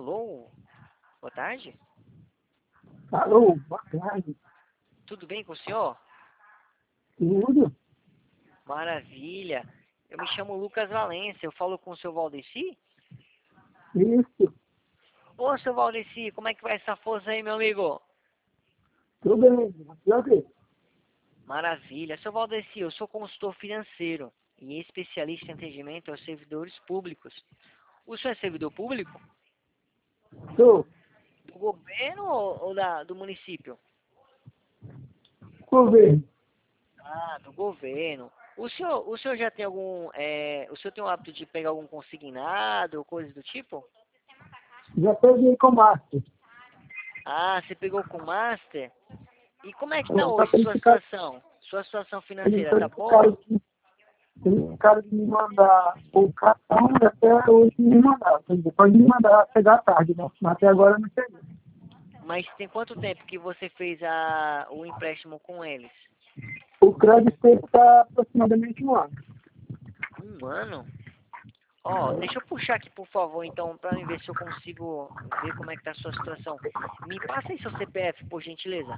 Alô? Boa tarde. Alô, boa tarde. Tudo bem com o senhor? Tudo? Maravilha. Eu me chamo Lucas Valência. Eu falo com o seu Valdeci? Isso. Ô, seu Valdeci, como é que vai essa força aí, meu amigo? Tudo bem. Você vê? Maravilha. Seu Valdeci, eu sou consultor financeiro e especialista em atendimento aos servidores públicos. O senhor é servidor público? Sou. Do governo ou do município? Governo. Ah, do governo. O senhor já tem o senhor tem o hábito de pegar algum consignado ou coisa do tipo? Já peguei com Master. Ah, você pegou com o Master? E como é que tá Só hoje que sua situação? Sua situação financeira tá boa? Eles ficaram de me mandar o cartão e até hoje me mandar. Depois me mandar pegar tarde, né? Mas até agora não chegou. Mas tem quanto tempo que você fez o empréstimo com eles? O crédito está aproximadamente um ano. Um ano? Ó, deixa eu puxar aqui, por favor, então, para ver se eu consigo ver como é que tá a sua situação. Me passa aí seu CPF, por gentileza.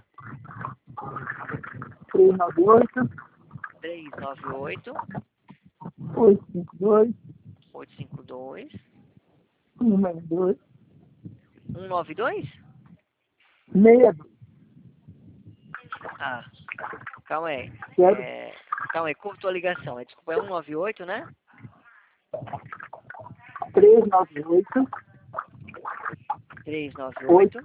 398 398 852 852 162 192? 62. Ah, calma aí. Zero. Calma aí, cortou a ligação. Desculpa, é 198, né? 398 398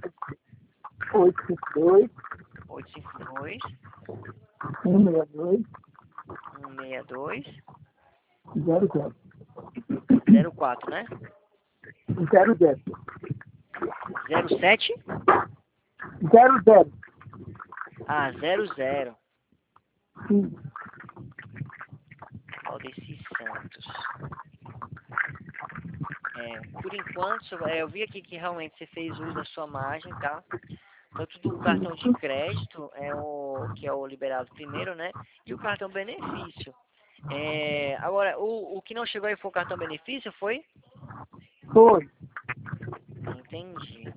852 852 162 162 00. 04, né? 00. 07? 00. Ah, 00. Sim. Valdeci Santos. Por enquanto, eu vi aqui que realmente você fez uso da sua margem, tá? Tanto do cartão de crédito, que é o liberado primeiro, né? E o cartão benefício. Agora, o que não chegou aí foi o cartão benefício, foi? Foi. Entendi.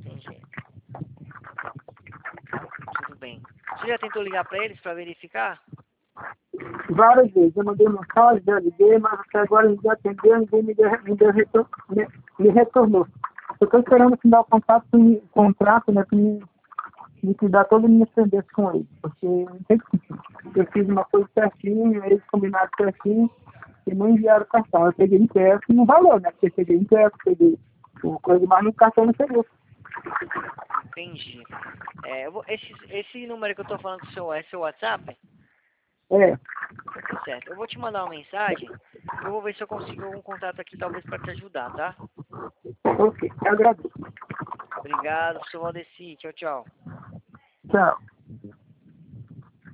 Tudo bem. Você já tentou ligar para eles para verificar? Várias vezes. Eu mandei mensagem, já liguei, mas até agora ninguém atendeu, ninguém me retornou. Eu estou esperando assinar o contrato, né, para me liquidar todas as minhas pendências com eles. Porque não tem sentido. Eu fiz uma coisa certinho, eles combinaram certinho e não enviaram o cartão. Eu peguei impresso e não valeu, né? Porque eu peguei impresso, peguei uma coisa, mas no cartão não chegou. Entendi. Esse número que eu tô falando com é seu WhatsApp? É. Certo. Eu vou te mandar uma mensagem. Eu vou ver se eu consigo algum contato aqui, talvez, para te ajudar, tá? Ok, eu agradeço. Obrigado, seu Valdeci. Tchau, tchau. Tchau.